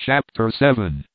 Chapter 7.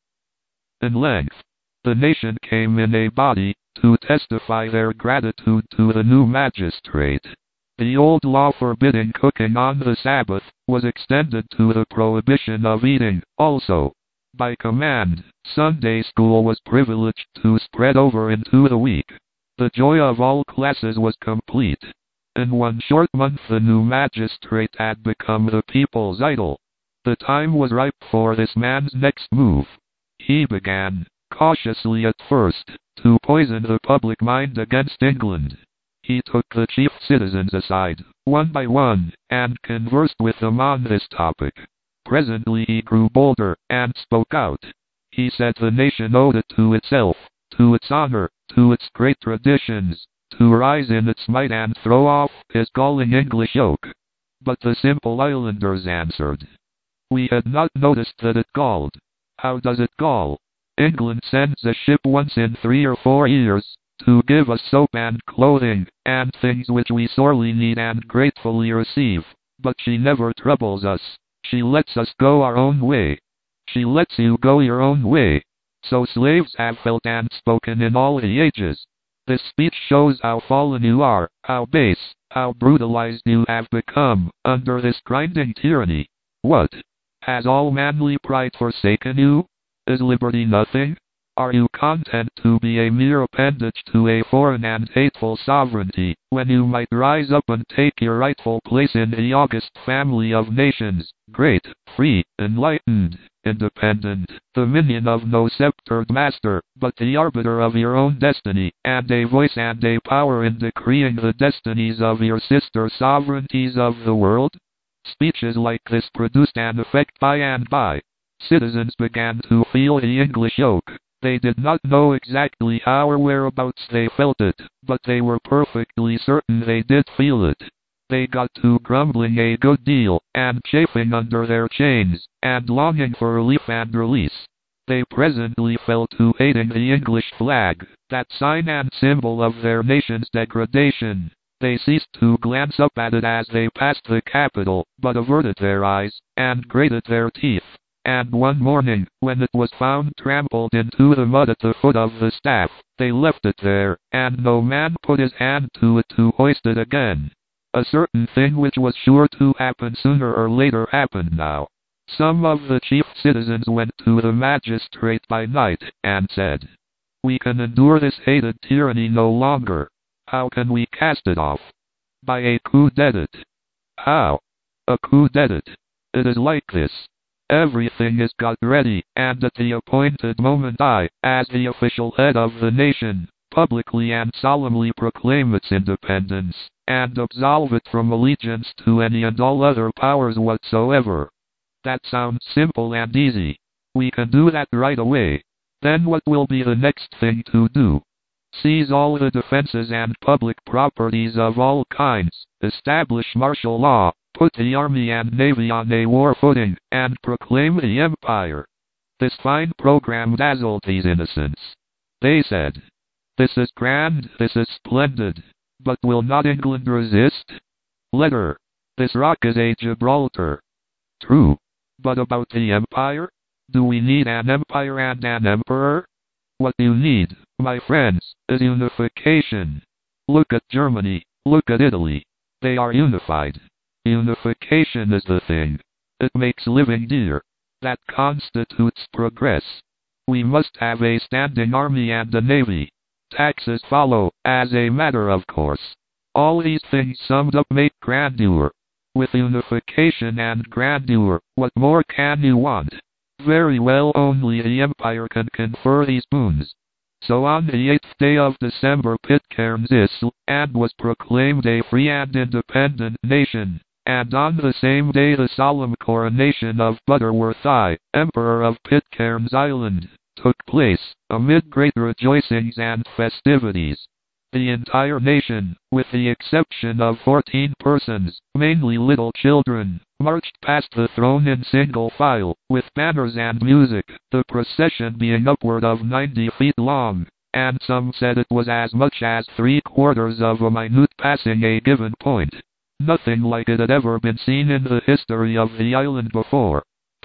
In length, the nation came in a body, to testify their gratitude to the new magistrate. The old law forbidding cooking on the Sabbath was extended to the prohibition of eating, also. By command, Sunday school was privileged to spread over into the week. The joy of all classes was complete. In 1 short month the new magistrate had become the people's idol. The time was ripe for this man's next move. He began, cautiously at first, to poison the public mind against England. He took the chief citizens aside, one by one, and conversed with them on this topic. Presently he grew bolder, and spoke out. He said the nation owed it to itself, to its honor, to its great traditions, to rise in its might and throw off his galling English yoke. But the simple islanders answered, "We had not noticed that it galled." "How does it gall?" "England sends a ship once in 3 or 4 years, to give us soap and clothing, and things which we sorely need and gratefully receive. But she never troubles us. She lets us go our own way." "She lets you go your own way." So slaves have felt and spoken in all the ages. This speech shows how fallen you are, how base, how brutalized you have become, under this grinding tyranny. What? Has all manly pride forsaken you? Is liberty nothing? Are you content to be a mere appendage to a foreign and hateful sovereignty, when you might rise up and take your rightful place in the august family of nations, great, free, enlightened, independent, the minion of no sceptered master, but the arbiter of your own destiny, and a voice and a power in decreeing the destinies of your sister sovereignties of the world? Speeches like this produced an effect by and by. Citizens began to feel the English yoke. They did not know exactly how or whereabouts they felt it, but they were perfectly certain they did feel it. They got to grumbling a good deal, and chafing under their chains, and longing for relief and release. They presently fell to hating the English flag, that sign and symbol of their nation's degradation. They ceased to glance up at it as they passed the capital, but averted their eyes, and grated their teeth. And one morning, when it was found trampled into the mud at the foot of the staff, they left it there, and no man put his hand to it to hoist it again. A certain thing which was sure to happen sooner or later happened now. Some of the chief citizens went to the magistrate by night, and said, "We can endure this hated tyranny no longer. How can we cast it off?" "By a coup d'etat." "How?" "A coup d'etat. It is like this. Everything is got ready, and at the appointed moment I, as the official head of the nation, publicly and solemnly proclaim its independence, and absolve it from allegiance to any and all other powers whatsoever." That sounds simple and easy. We can do that right away. Then what will be the next thing to do? Seize all the defenses and public properties of all kinds, establish martial law, put the army and navy on a war footing, and proclaim the empire. This fine program dazzled these innocents. They said, "This is grand, this is splendid. But will not England resist? Let her. This rock is a Gibraltar." True. But about the empire? Do we need an empire and an emperor? What you need, my friends, is unification. Look at Germany, look at Italy. They are unified. Unification is the thing. It makes living dear. That constitutes progress. We must have a standing army and a navy. Taxes follow, as a matter of course. All these things summed up make grandeur. With unification and grandeur, what more can you want? Very well, only the empire can confer these boons. So on the 8th day of December Pitcairn Isle, and was proclaimed a free and independent nation, and on the same day the solemn coronation of Butterworth I, Emperor of Pitcairn's Island, took place, amid great rejoicings and festivities. The entire nation, with the exception of 14 persons, mainly little children, marched past the throne in single file, with banners and music, the procession being upward of 90 feet long, and some said it was as much as 3/4 of a minute passing a given point. Nothing like it had ever been seen in the history of the island before.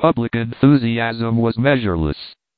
public enthusiasm was measureless.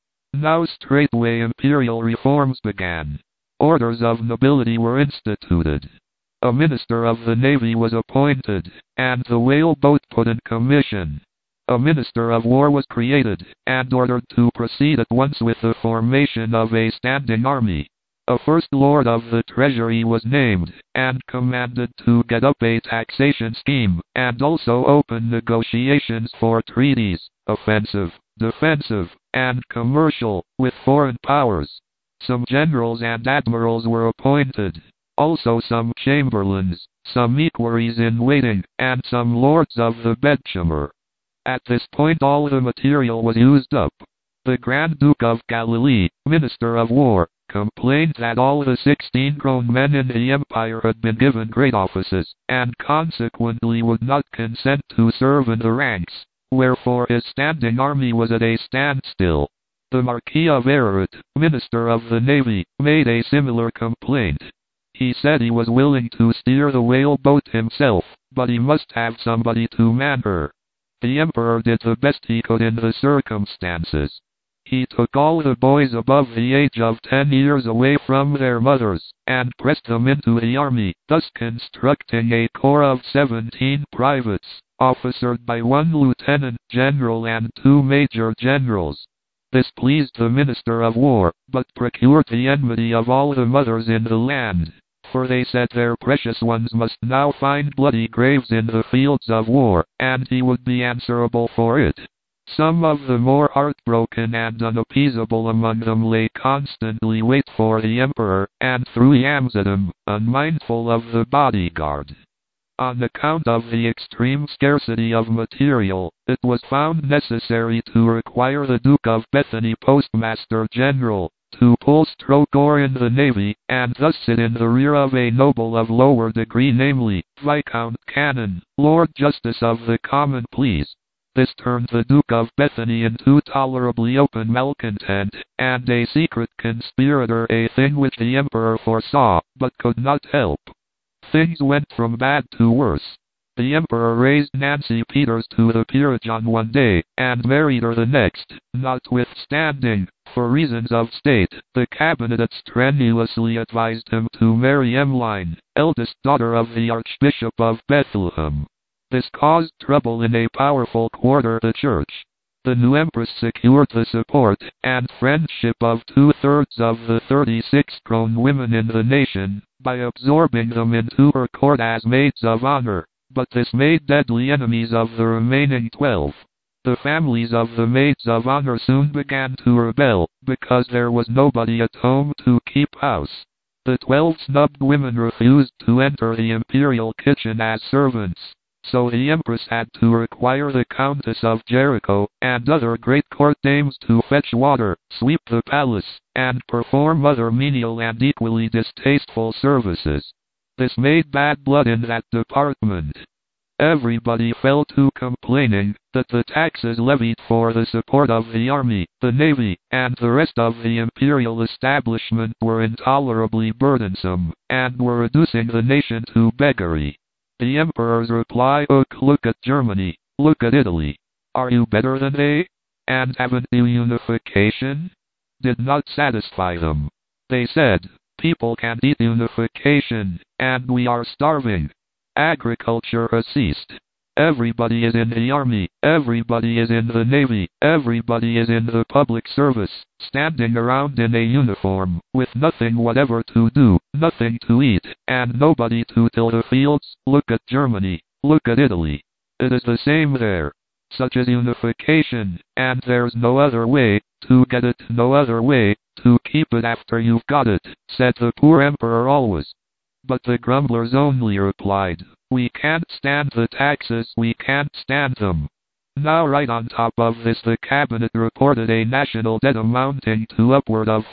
Now straightway imperial reforms began. Orders of nobility were instituted. A minister of the navy was appointed, and the whaleboat put in commission. A minister of war was created, and ordered to proceed at once with the formation of a standing army. A first lord of the treasury was named, and commanded to get up a taxation scheme, and also open negotiations for treaties, offensive, defensive, and commercial, with foreign powers. Some generals and admirals were appointed, also some chamberlains, some equerries in waiting, and some lords of the bedchamber. At this point all the material was used up. The Grand Duke of Galilee, Minister of War, complained that all the 16 grown men in the empire had been given great offices, and consequently would not consent to serve in the ranks, wherefore his standing army was at a standstill. The Marquis of Ararat, Minister of the Navy, made a similar complaint. He said he was willing to steer the whaleboat himself, but he must have somebody to man her. The emperor did the best he could in the circumstances. He took all the boys above the age of 10 years away from their mothers, and pressed them into the army, thus constructing a corps of 17 privates, officered by 1 lieutenant general and 2 major generals. This pleased the Minister of War, but procured the enmity of all the mothers in the land, for they said their precious ones must now find bloody graves in the fields of war, and he would be answerable for it. Some of the more heartbroken and unappeasable among them lay constantly wait for the emperor, and threw yams at him, unmindful of the bodyguard. On account of the extreme scarcity of material, it was found necessary to require the Duke of Bethany Postmaster General, to pull stroke oar in the navy, and thus sit in the rear of a noble of lower degree, namely, Viscount Cannon, Lord Justice of the Common Pleas. This turned the Duke of Bethany into tolerably open malcontent, and a secret conspirator, a thing which the emperor foresaw, but could not help. Things went from bad to worse. The emperor raised Nancy Peters to the peerage on one day, and married her the next, notwithstanding, for reasons of state, the cabinet had strenuously advised him to marry Emmeline, eldest daughter of the Archbishop of Bethlehem. This caused trouble in a powerful quarter, the church. The new empress secured the support and friendship of 2/3 of the 36 grown women in the nation, by absorbing them into her court as maids of honor, but this made deadly enemies of the remaining 12. The families of the maids of honor soon began to rebel, because there was nobody at home to keep house. The 12 snubbed women refused to enter the imperial kitchen as servants. So the empress had to require the Countess of Jericho, and other great court dames to fetch water, sweep the palace, and perform other menial and equally distasteful services. This made bad blood in that department. Everybody fell to complaining that the taxes levied for the support of the army, the navy, and the rest of the imperial establishment were intolerably burdensome, and were reducing the nation to beggary. The emperor's reply: look at Germany, look at Italy. Are you better than they? And haven't you unification? Did not satisfy them. They said, people can't eat unification, and we are starving. Agriculture has ceased. Everybody is in the army, everybody is in the navy, everybody is in the public service, standing around in a uniform, with nothing whatever to do, nothing to eat, and nobody to till the fields. Look at Germany, look at Italy. It is the same there. Such is unification, and there's no other way to get it, no other way to keep it after you've got it, said the poor emperor always. But the grumblers only replied, we can't stand the taxes, we can't stand them. Now right on top of this the cabinet reported a national debt amounting to upward of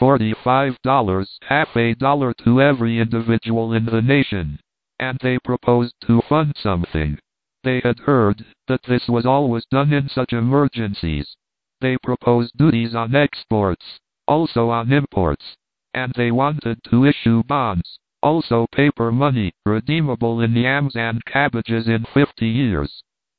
$45, half a dollar to every individual in the nation. And they proposed to fund something. They had heard that this was always done in such emergencies. They proposed duties on exports, also on imports. And they wanted to issue bonds, also paper money, redeemable in yams and cabbages in 50 years.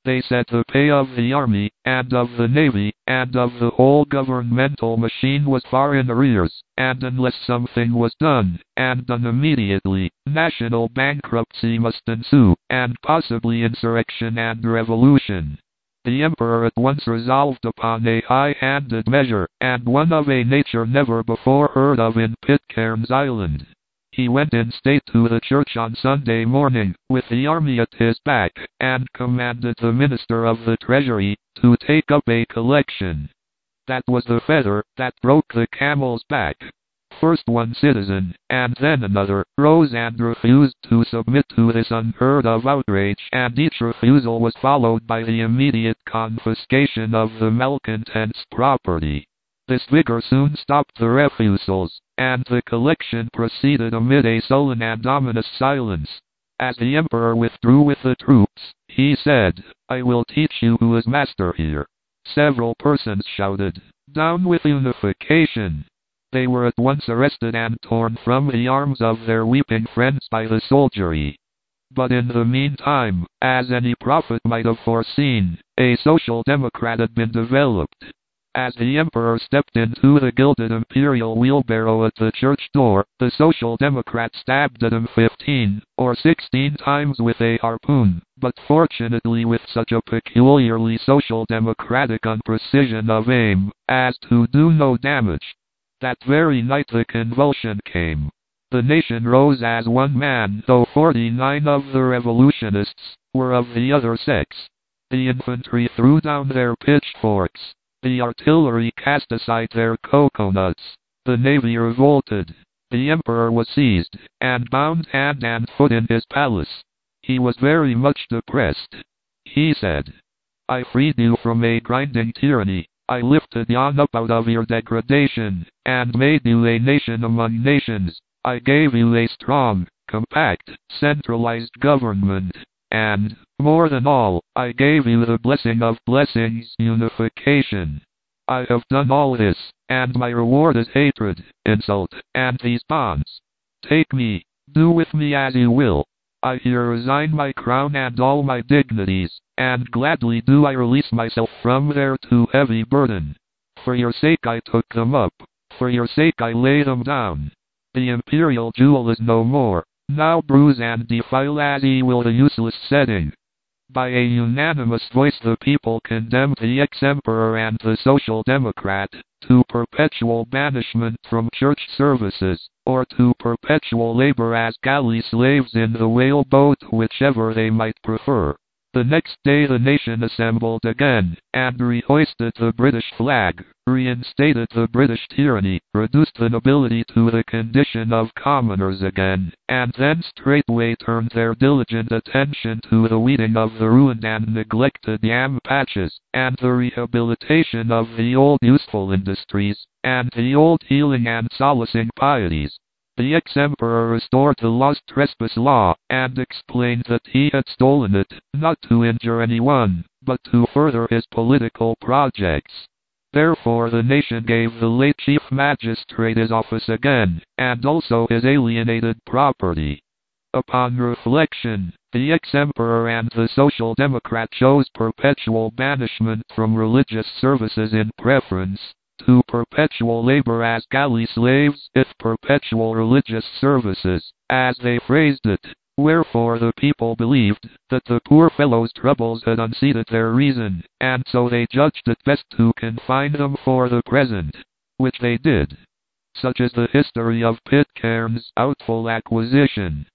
They said the pay of the army, and of the navy, and of the whole governmental machine was far in arrears, and unless something was done, and done immediately, national bankruptcy must ensue, and possibly insurrection and revolution. The emperor at once resolved upon a high-handed measure, and one of a nature never before heard of in Pitcairn's Island. He went in state to the church on Sunday morning, with the army at his back, and commanded the minister of the treasury to take up a collection. That was the feather that broke the camel's back. First one citizen, and then another, rose and refused to submit to this unheard of outrage, and each refusal was followed by the immediate confiscation of the malcontents' property. This vigor soon stopped the refusals, and the collection proceeded amid a sullen and ominous silence. As the emperor withdrew with the troops, he said, "I will teach you who is master here." Several persons shouted, "Down with unification!" They were at once arrested and torn from the arms of their weeping friends by the soldiery. But in the meantime, as any prophet might have foreseen, a social democrat had been developed. As the emperor stepped into the gilded imperial wheelbarrow at the church door, the social democrat stabbed at him 15 or 16 times with a harpoon, but fortunately with such a peculiarly social democratic unprecision of aim, as to do no damage. That very night the convulsion came. The nation rose as one man, though 49 of the revolutionists were of the other sex. The infantry threw down their pitchforks. The artillery cast aside their coconuts. The navy revolted. The emperor was seized, and bound hand and foot in his palace. He was very much depressed. He said, "I freed you from a grinding tyranny. I lifted you up out of your degradation, and made you a nation among nations. I gave you a strong, compact, centralized government. And, more than all, I gave you the blessing of blessings, unification. I have done all this, and my reward is hatred, insult, and these bonds. Take me, do with me as you will. I here resign my crown and all my dignities, and gladly do I release myself from their too heavy burden. For your sake I took them up, for your sake I lay them down. The imperial jewel is no more. Now bruise and defile as ye will the useless setting." By a unanimous voice the people condemned the ex-emperor and the social democrat to perpetual banishment from church services, or to perpetual labor as galley slaves in the whale boat, whichever they might prefer. The next day the nation assembled again, and rehoisted the British flag, reinstated the British tyranny, reduced the nobility to the condition of commoners again, and then straightway turned their diligent attention to the weeding of the ruined and neglected yam patches, and the rehabilitation of the old useful industries, and the old healing and solacing pieties. The ex-emperor restored the lost trespass law, and explained that he had stolen it, not to injure anyone, but to further his political projects. Therefore the nation gave the late chief magistrate his office again, and also his alienated property. Upon reflection, the ex-emperor and the social democrat chose perpetual banishment from religious services in preference to perpetual labor as galley slaves, if perpetual religious services, as they phrased it. Wherefore the people believed that the poor fellow's troubles had unseated their reason, and so they judged it best to confine them for the present, which they did. Such is the history of Pitcairn's doubtful acquisition.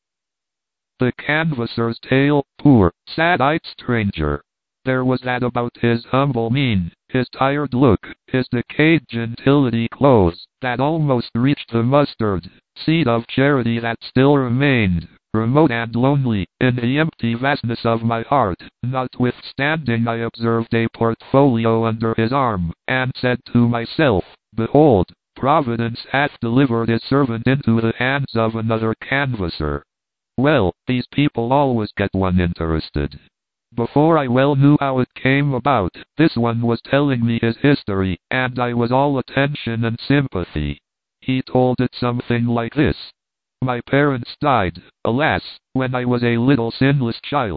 The canvasser's tale, poor, sad-eyed stranger. There was that about his humble mien, his tired look, his decayed gentility clothes, that almost reached the mustard seed of charity that still remained, remote and lonely, in the empty vastness of my heart. Notwithstanding I observed a portfolio under his arm, and said to myself, "Behold, Providence hath delivered his servant into the hands of another canvasser." Well, these people always get one interested. Before I well knew how it came about, this one was telling me his history, and I was all attention and sympathy. He told it something like this. "My parents died, alas, when I was a little sinless child.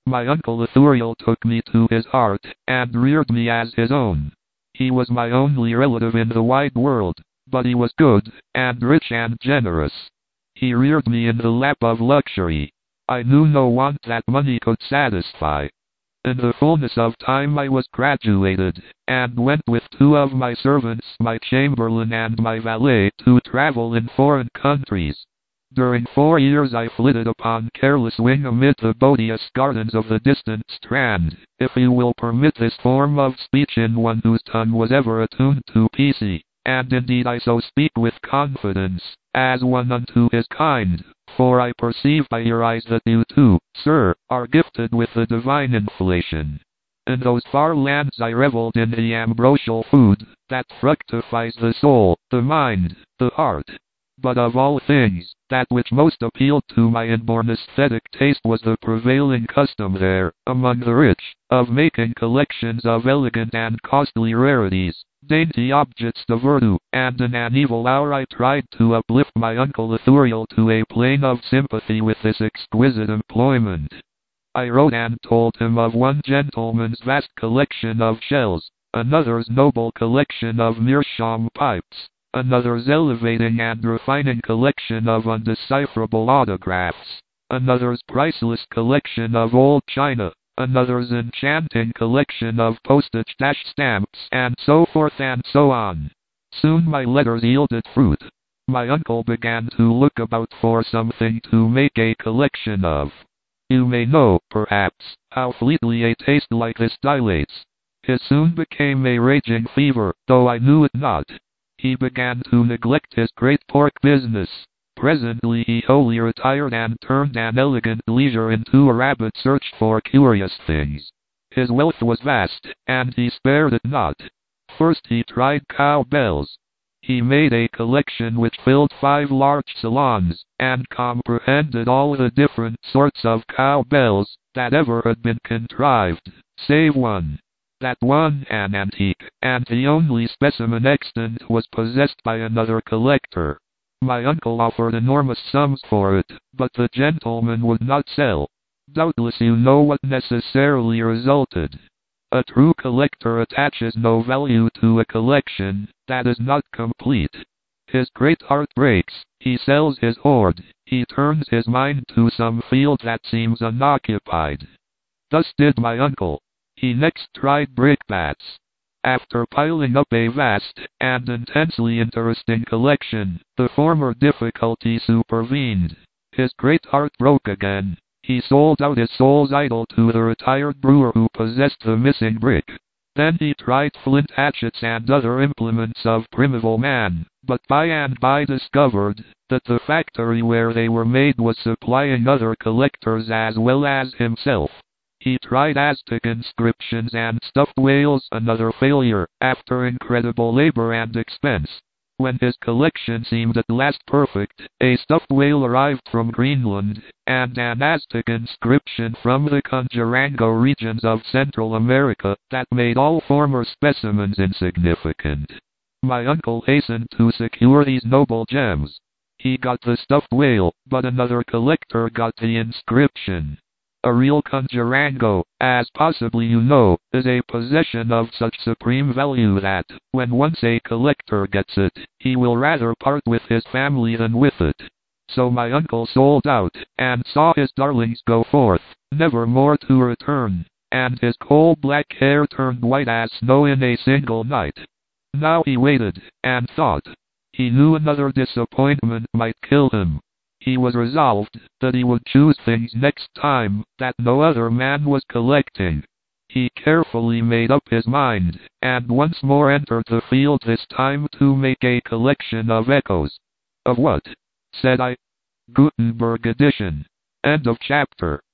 My uncle Ithuriel took me to his heart, and reared me as his own. He was my only relative in the wide world, but he was good, and rich and generous. He reared me in the lap of luxury. I knew no want that money could satisfy. In the fullness of time I was graduated, and went with two of my servants, my chamberlain and my valet, to travel in foreign countries. During 4 years I flitted upon careless wing amid the bodeous gardens of the distant Strand, if you will permit this form of speech in one whose tongue was ever attuned to PC, and indeed I so speak with confidence, as one unto his kind, for I perceive by your eyes that you too, sir, are gifted with the divine inflation. In those far lands I reveled in the ambrosial food, that fructifies the soul, the mind, the heart. But of all things, that which most appealed to my inborn aesthetic taste was the prevailing custom there, among the rich, of making collections of elegant and costly rarities, dainty objects de virtu, and in an evil hour I tried to uplift my uncle Ithuriel to a plane of sympathy with this exquisite employment. I wrote and told him of one gentleman's vast collection of shells, another's noble collection of meerschaum pipes, another's elevating and refining collection of undecipherable autographs, another's priceless collection of old china, another's enchanting collection of postage-stamps, and so forth and so on. Soon my letters yielded fruit. My uncle began to look about for something to make a collection of. You may know, perhaps, how fleetly a taste like this dilates. It soon became a raging fever, though I knew it not. He began to neglect his great pork business. Presently he wholly retired and turned an elegant leisure into a rabid search for curious things. His wealth was vast, and he spared it not. First he tried cow bells. He made a collection which filled 5 large salons, and comprehended all the different sorts of cow bells that ever had been contrived, save one. That one, an antique, and the only specimen extant, was possessed by another collector. My uncle offered enormous sums for it, but the gentleman would not sell. Doubtless you know what necessarily resulted. A true collector attaches no value to a collection that is not complete. His great heart breaks, he sells his hoard, he turns his mind to some field that seems unoccupied. Thus did my uncle. He next tried brickbats. After piling up a vast and intensely interesting collection, the former difficulty supervened. His great heart broke again. He sold out his soul's idol to the retired brewer who possessed the missing brick. Then he tried flint hatchets and other implements of primeval man, but by and by discovered that the factory where they were made was supplying other collectors as well as himself. He tried Aztec inscriptions and stuffed whales, another failure, after incredible labor and expense. When his collection seemed at last perfect, a stuffed whale arrived from Greenland, and an Aztec inscription from the Conjurango regions of Central America that made all former specimens insignificant. My uncle hastened to secure these noble gems. He got the stuffed whale, but another collector got the inscription. A real Conjurango, as possibly you know, is a possession of such supreme value that, when once a collector gets it, he will rather part with his family than with it. So my uncle sold out, and saw his darlings go forth, never more to return, and his coal-black hair turned white as snow in a single night. Now he waited, and thought. He knew another disappointment might kill him. He was resolved that he would choose things next time that no other man was collecting. He carefully made up his mind, and once more entered the field, this time to make a collection of echoes. Of what? Said I. Gutenberg edition. End of chapter.